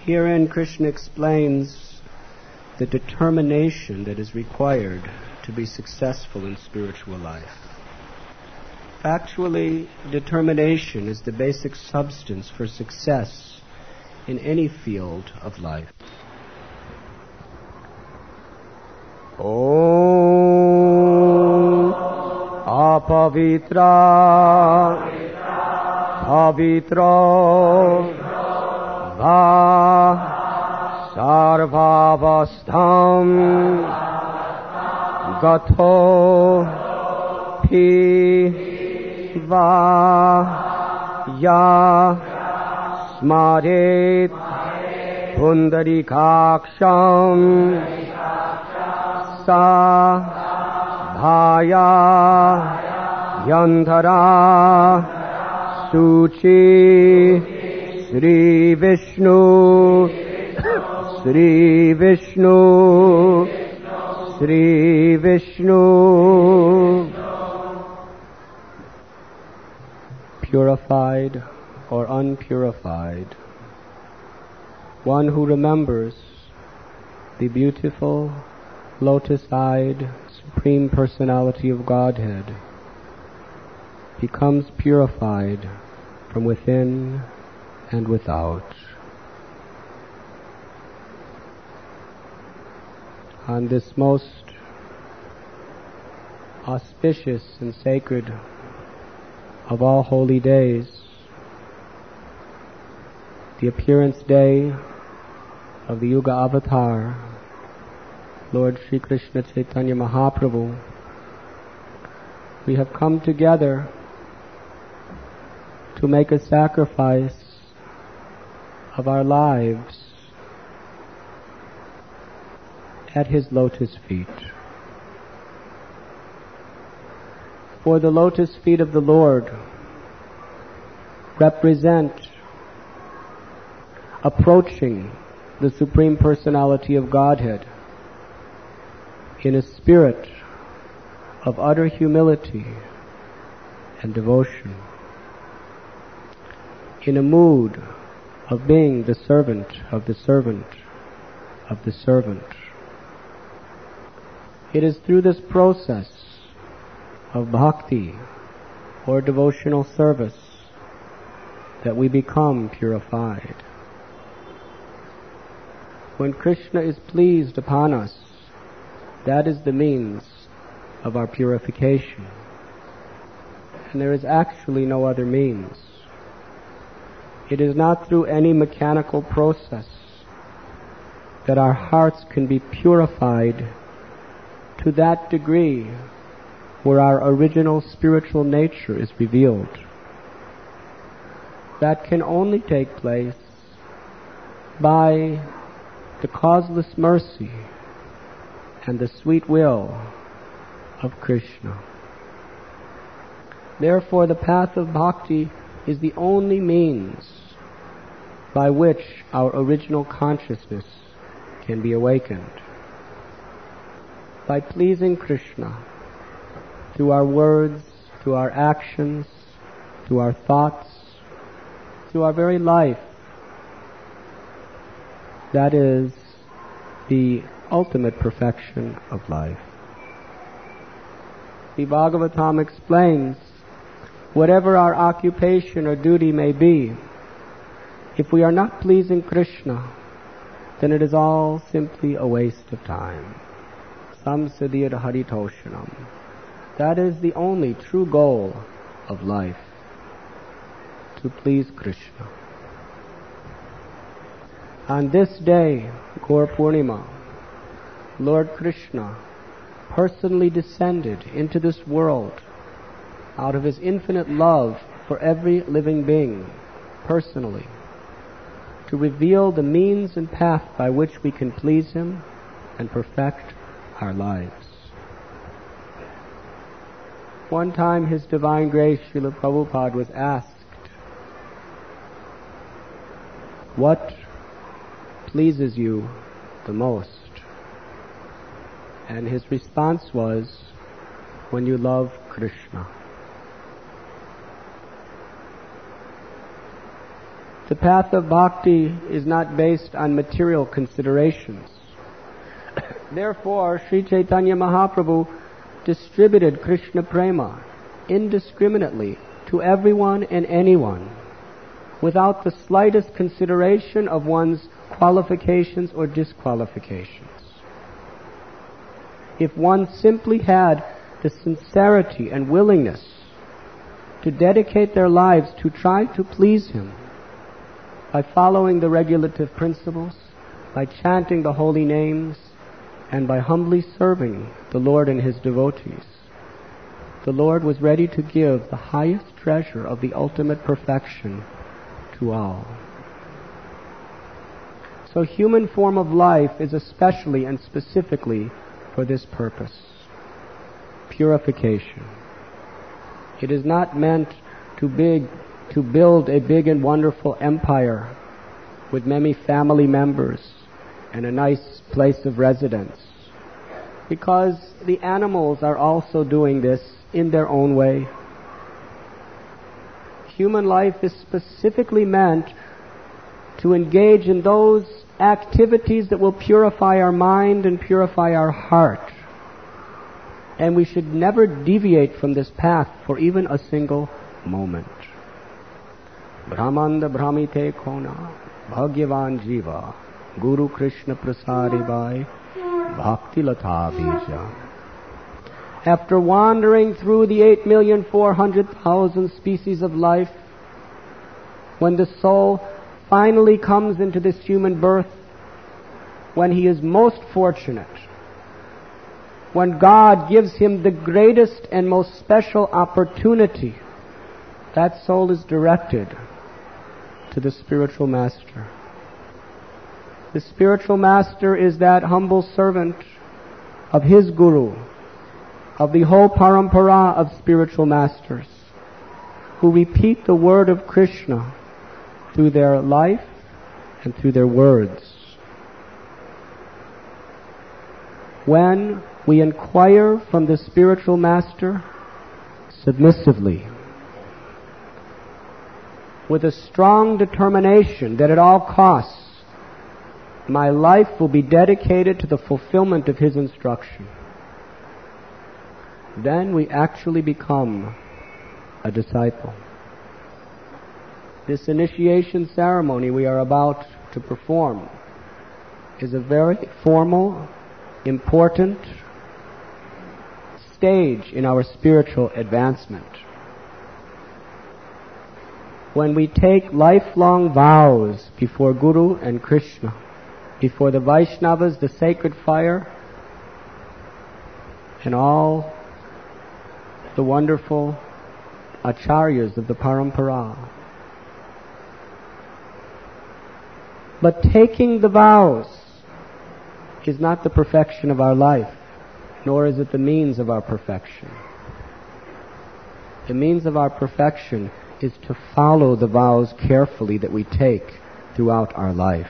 Herein Krishna explains the determination that is required to be successful in spiritual life. Factually, determination is the basic substance for success in any field of life. Om apavitra pavitra va sarvavastham gato pi va ya smaret pundarikaksham sa bhaya yandhara suchi Sri Vishnu Sri Vishnu Sri Vishnu. Purified or unpurified, one who remembers the beautiful, lotus-eyed, Supreme Personality of Godhead becomes purified from within and without. On this most auspicious and sacred of all holy days, the appearance day of the Yuga Avatar, Lord Sri Krishna Chaitanya Mahaprabhu, we have come together to make a sacrifice of our lives at His lotus feet. For the lotus feet of the Lord represent approaching the Supreme Personality of Godhead in a spirit of utter humility and devotion, in a mood of being the servant of the servant of the servant. It is through this process of bhakti or devotional service that we become purified. When Krishna is pleased upon us, that is the means of our purification. And there is actually no other means. It is not through any mechanical process that our hearts can be purified to that degree where our original spiritual nature is revealed. That can only take place by the causeless mercy and the sweet will of Krishna. Therefore, the path of bhakti is the only means by which our original consciousness can be awakened. By pleasing Krishna through our words, through our actions, through our thoughts, through our very life, that is the ultimate perfection of life. The Bhagavatam explains, whatever our occupation or duty may be, if we are not pleasing Krishna, then it is all simply a waste of time. Samsadir haritoshanam. That is the only true goal of life, to please Krishna. On this day, Gaur Purnima, Lord Krishna personally descended into this world out of His infinite love for every living being, personally, to reveal the means and path by which we can please Him and perfect our lives. One time His Divine Grace Srila Prabhupada was asked, what pleases you the most? And his response was, when you love Krishna. The path of bhakti is not based on material considerations. Therefore, Sri Chaitanya Mahaprabhu distributed Krishna Prema indiscriminately to everyone and anyone, without the slightest consideration of one's qualifications or disqualifications. If one simply had the sincerity and willingness to dedicate their lives to try to please Him by following the regulative principles, by chanting the holy names, and by humbly serving the Lord and His devotees, the Lord was ready to give the highest treasure of the ultimate perfection to all. So human form of life is especially and specifically for this purpose: purification. It is not meant to build a big and wonderful empire with many family members and a nice place of residence, because the animals are also doing this in their own way. Human life is specifically meant to engage in those activities that will purify our mind and purify our heart. And we should never deviate from this path for even a single moment. Brahmanda Brahmite Kona Bhagyavan Jiva Guru Krishna Prasadi Bhai Bhakti Latha Bija. After wandering through the 8,400,000 species of life, when the soul finally comes into this human birth, when he is most fortunate, when God gives him the greatest and most special opportunity, that soul is directed to the spiritual master. The spiritual master is that humble servant of his guru, of the whole parampara of spiritual masters, who repeat the word of Krishna through their life and through their words. When we inquire from the spiritual master submissively, with a strong determination that at all costs my life will be dedicated to the fulfillment of his instruction, then we actually become a disciple. This initiation ceremony we are about to perform is a very formal, important stage in our spiritual advancement. When we take lifelong vows before Guru and Krishna, before the Vaishnavas, the sacred fire, and all the wonderful acharyas of the parampara. But taking the vows is not the perfection of our life, nor is it the means of our perfection. The means of our perfection is to follow the vows carefully that we take throughout our life.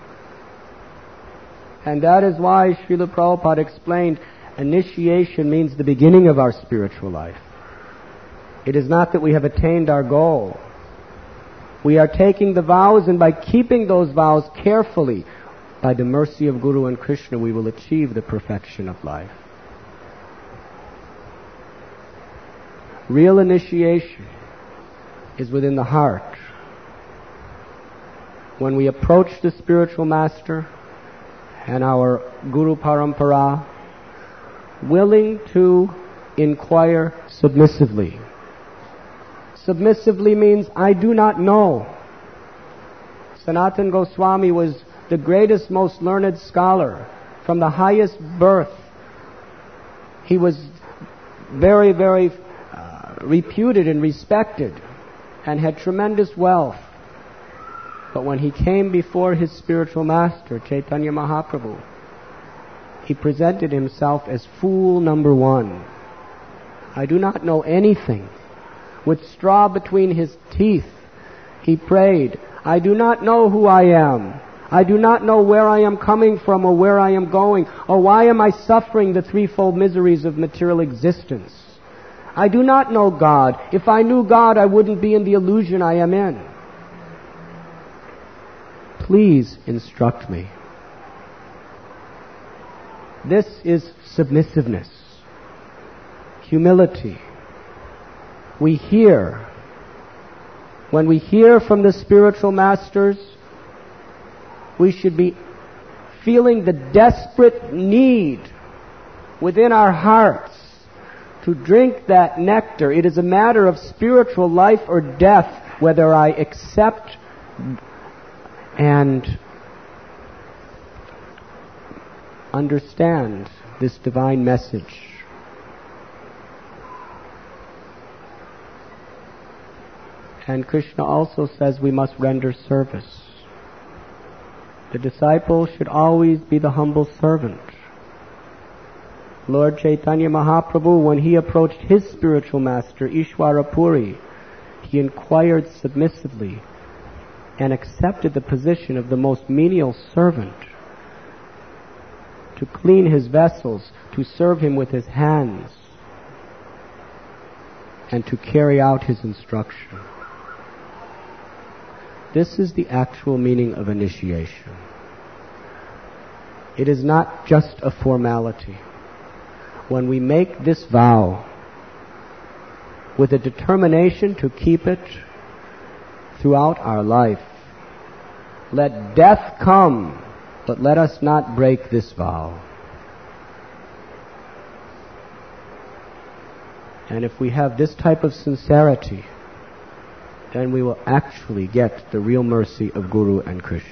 And that is why Srila Prabhupada explained initiation means the beginning of our spiritual life. It is not that we have attained our goal. We are taking the vows, and by keeping those vows carefully, by the mercy of Guru and Krishna, we will achieve the perfection of life. Real initiation is within the heart. When we approach the spiritual master and our Guru Parampara, willing to inquire submissively. Submissively means, I do not know. Sanatana Goswami was the greatest, most learned scholar from the highest birth. He was very, very reputed and respected and had tremendous wealth. But when he came before his spiritual master, Chaitanya Mahaprabhu, he presented himself as fool number one. I do not know anything. With straw between his teeth, he prayed, I do not know who I am. I do not know where I am coming from or where I am going, or why am I suffering the threefold miseries of material existence. I do not know God. If I knew God, I wouldn't be in the illusion I am in. please instruct me. This is submissiveness, humility. We hear. When we hear from the spiritual masters, we should be feeling the desperate need within our hearts to drink that nectar. It is a matter of spiritual life or death whether I accept and understand this divine message. And Krishna also says we must render service. The disciple should always be the humble servant. Lord Chaitanya Mahaprabhu, when he approached his spiritual master, Ishwara Puri, he inquired submissively and accepted the position of the most menial servant, to clean his vessels, to serve him with his hands, and to carry out his instruction. This is the actual meaning of initiation. It is not just a formality. When we make this vow with a determination to keep it throughout our life, let death come, but let us not break this vow. And if we have this type of sincerity, then we will actually get the real mercy of Guru and Krishna.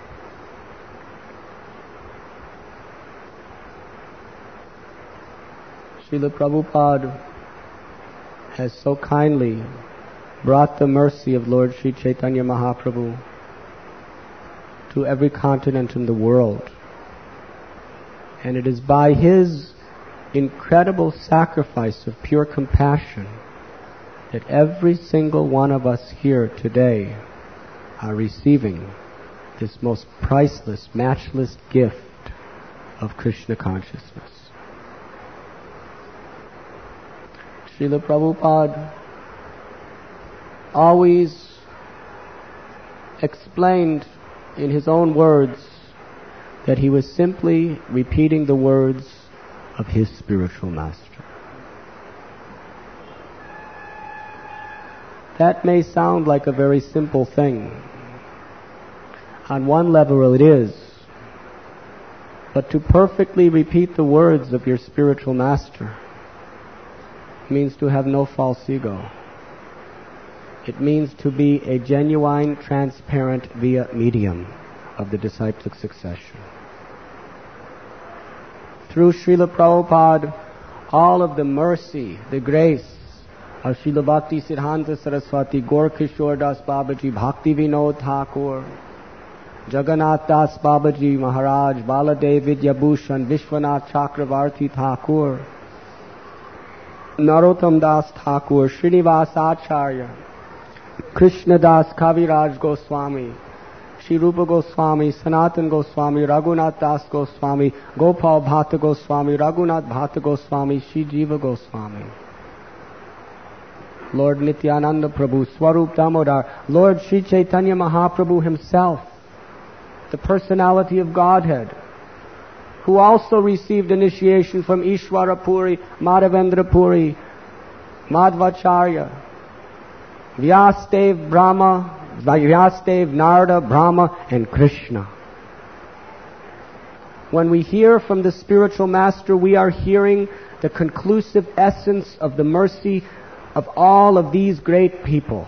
Srila Prabhupada has so kindly brought the mercy of Lord Sri Chaitanya Mahaprabhu to every continent in the world. And it is by his incredible sacrifice of pure compassion that every single one of us here today are receiving this most priceless, matchless gift of Krishna consciousness. Srila Prabhupada always explained in his own words that he was simply repeating the words of his spiritual master. That may sound like a very simple thing. On one level it is. But to perfectly repeat the words of your spiritual master means to have no false ego. It means to be a genuine, transparent via medium of the disciplic succession. Through Srila Prabhupada, all of the mercy, the grace of Srila Bhakti Siddhanta Saraswati, Gaur Kishore Das Babaji, Bhakti Vinod Thakur, Jagannath Das Babaji Maharaj, Baladev Vidyabhushan, Vishwanath Chakravarti Thakur, Narottam Das Thakur, Srinivas Acharya, Krishna Das Kaviraj Goswami, Shri Rupa Goswami, Sanatan Goswami, Raghunath Das Goswami, Gopal Bhatta Goswami, Raghunath Bhatta Goswami, Shri Jiva Goswami, Lord Nityananda Prabhu, Swarup Damodar, Lord Sri Chaitanya Mahaprabhu himself, the personality of Godhead, who also received initiation from Ishwara Puri, Madhavendra Puri, Madhvacharya, Vyasadev Brahma, Vyasadev, Narada, Brahma, and Krishna. When we hear from the spiritual master, we are hearing the conclusive essence of the mercy of all of these great people.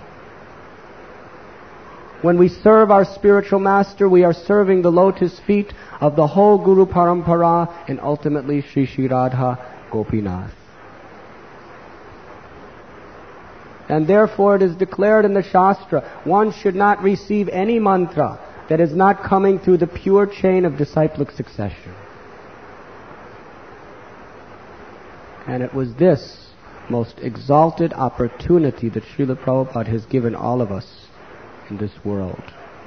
When we serve our spiritual master, we are serving the lotus feet of the whole Guru Parampara and ultimately Sri Sri Radha Gopinath. And therefore it is declared in the Shastra, one should not receive any mantra that is not coming through the pure chain of disciplic succession. And it was this most exalted opportunity that Srila Prabhupada has given all of us in this world.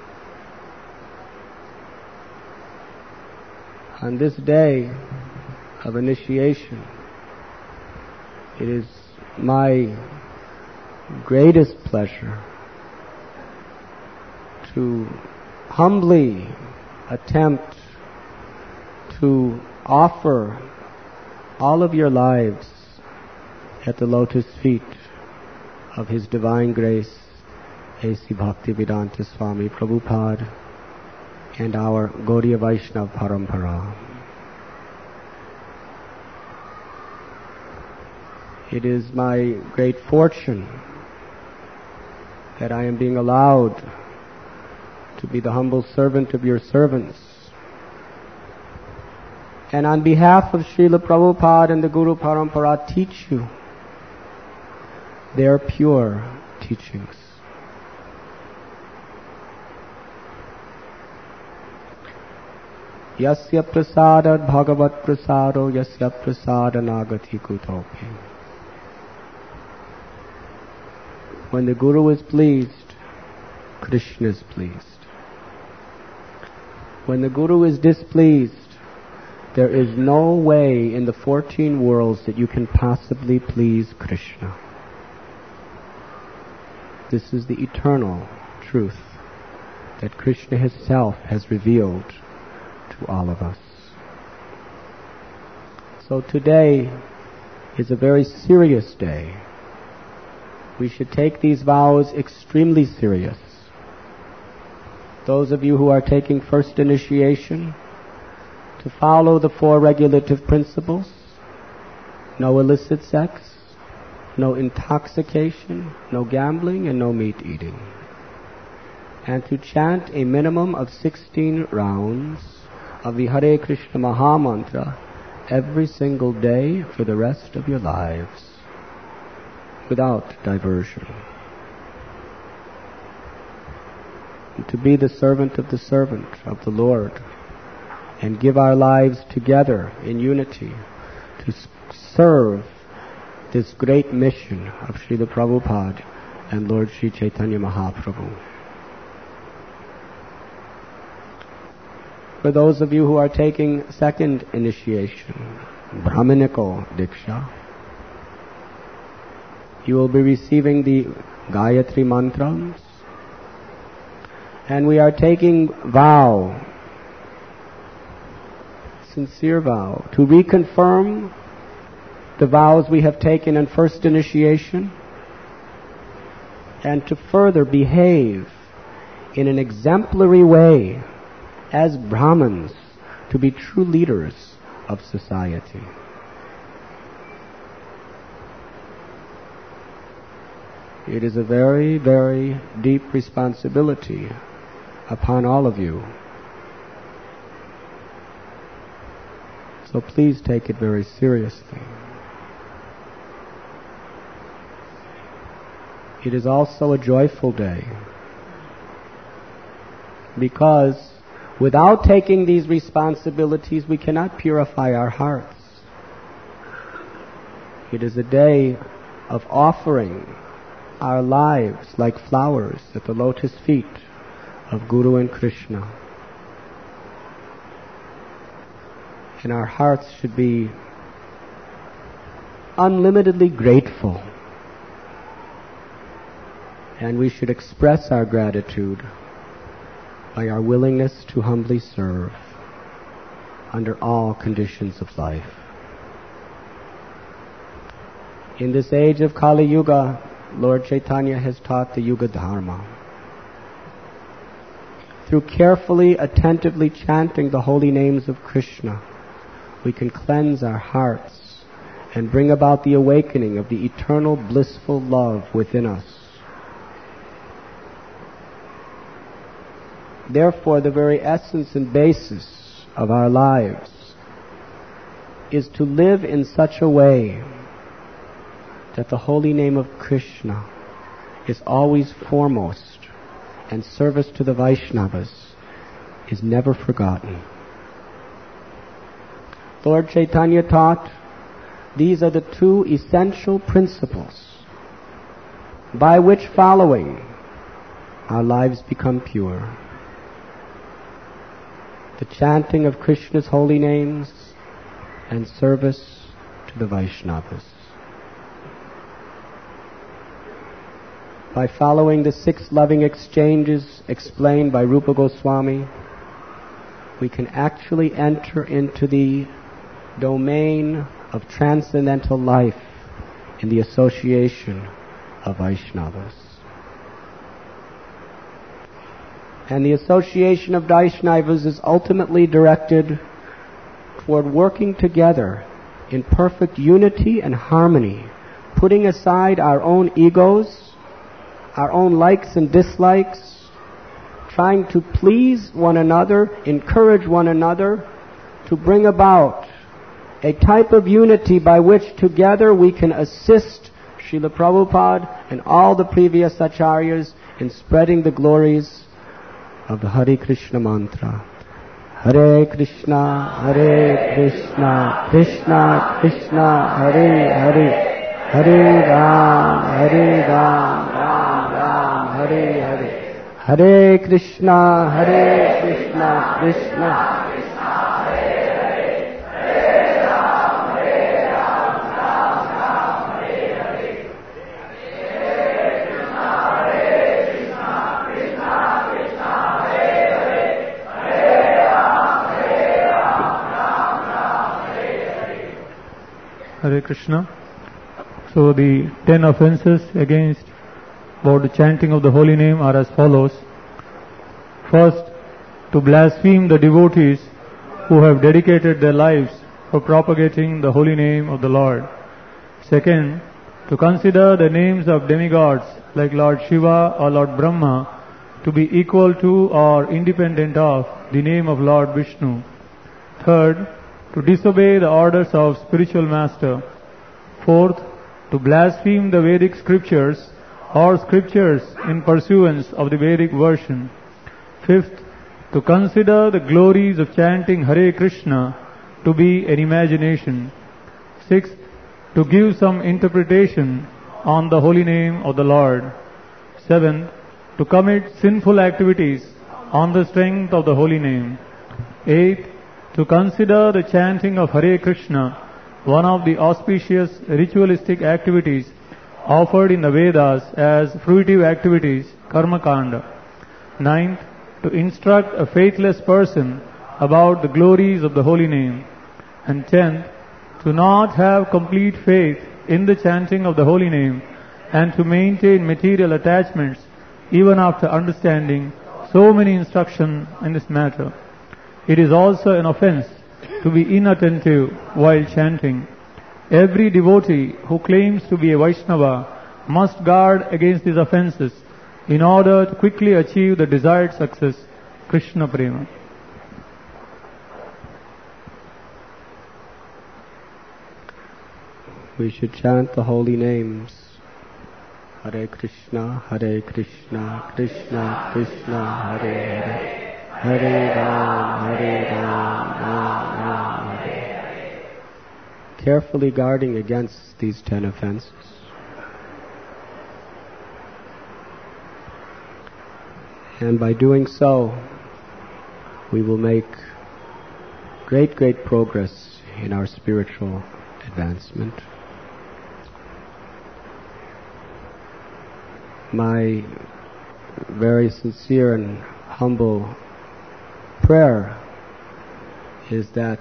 On this day of initiation, it is my greatest pleasure to humbly attempt to offer all of your lives at the lotus feet of His Divine Grace, A.C. Bhaktivedanta Swami Prabhupada, and our Gaudiya Vaishnava Parampara. It is my great fortune that I am being allowed to be the humble servant of your servants, and on behalf of Srila Prabhupada and the Guru Parampara teach you their pure teachings. Yasya prasadat bhagavat prasado yasya prasadanagati kutopi. When the Guru is pleased, Krishna is pleased. When the Guru is displeased, there is no way in the 14 worlds that you can possibly please Krishna. This is the eternal truth that Krishna Himself has revealed to all of us. So today is a very serious day. We should take these vows extremely serious. Those of you who are taking first initiation, to follow the 4 regulative principles: no illicit sex, no intoxication, no gambling, and no meat eating. And to chant a minimum of 16 rounds of the Hare Krishna Maha Mantra every single day for the rest of your lives, without diversion. And to be the servant of the Lord, and give our lives together in unity to serve this great mission of Srila Prabhupada and Lord Sri Chaitanya Mahaprabhu. For those of you who are taking second initiation, Brahminical Diksha, you will be receiving the Gayatri Mantras, and we are taking vow, sincere vow, to reconfirm the vows we have taken in first initiation, and to further behave in an exemplary way as Brahmins, to be true leaders of society. It is a very, very deep responsibility upon all of you. So please take it very seriously. It is also a joyful day, because without taking these responsibilities, we cannot purify our hearts. It is a day of offering our lives like flowers at the lotus feet of Guru and Krishna. And our hearts should be unlimitedly grateful. And we should express our gratitude by our willingness to humbly serve under all conditions of life. In this age of Kali Yuga, Lord Chaitanya has taught the Yuga Dharma. Through carefully, attentively chanting the holy names of Krishna, we can cleanse our hearts and bring about the awakening of the eternal blissful love within us. Therefore, the very essence and basis of our lives is to live in such a way that the holy name of Krishna is always foremost, and service to the Vaishnavas is never forgotten. Lord Chaitanya taught, these are the 2 essential principles by which, following, our lives become pure. The chanting of Krishna's holy names and service to the Vaishnavas. by following the 6 loving exchanges explained by Rupa Goswami, we can actually enter into the domain of transcendental life in the association of Vaishnavas. And the association of Vaishnavas is ultimately directed toward working together in perfect unity and harmony, putting aside our own egos, our own likes and dislikes, trying to please one another, encourage one another, to bring about a type of unity by which together we can assist Srila Prabhupada and all the previous acharyas in spreading the glories of the Hare Krishna mantra. Hare Krishna, Krishna Krishna, Hare Hare, Hare Ram, Ram Ram, Hare Hare. Hare Krishna, Krishna Krishna, Hare Krishna. So the 10 offences against about the chanting of the holy name are as follows. First, to blaspheme the devotees who have dedicated their lives for propagating the holy name of the Lord. Second, to consider the names of demigods like Lord Shiva or Lord Brahma to be equal to or independent of the name of Lord Vishnu. Third, to disobey the orders of spiritual master. Fourth, to blaspheme the Vedic scriptures or scriptures in pursuance of the Vedic version. Fifth, to consider the glories of chanting Hare Krishna to be an imagination. Sixth, to give some interpretation on the holy name of the Lord. Seventh, to commit sinful activities on the strength of the holy name. Eighth, to consider the chanting of Hare Krishna one of the auspicious ritualistic activities offered in the Vedas as fruitive activities, karma kanda. Ninth, to instruct a faithless person about the glories of the holy name. And 10th, to not have complete faith in the chanting of the holy name and to maintain material attachments even after understanding so many instructions in this matter. It is also an offense to be inattentive while chanting. Every devotee who claims to be a Vaishnava must guard against these offenses in order to quickly achieve the desired success, Krishna Prema. We should chant the holy names. Hare Krishna, Krishna Krishna, Hare Hare. Hare Ram, Ram Ram, Hare. Carefully guarding against these 10 offenses. And by doing so, we will make great progress in our spiritual advancement. My very sincere and humble prayer is that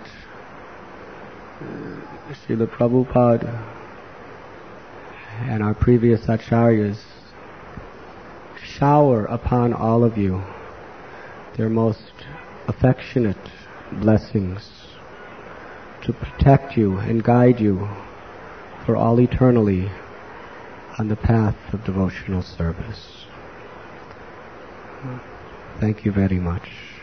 Srila Prabhupada and our previous acharyas shower upon all of you their most affectionate blessings to protect you and guide you for all eternally on the path of devotional service. Thank you very much.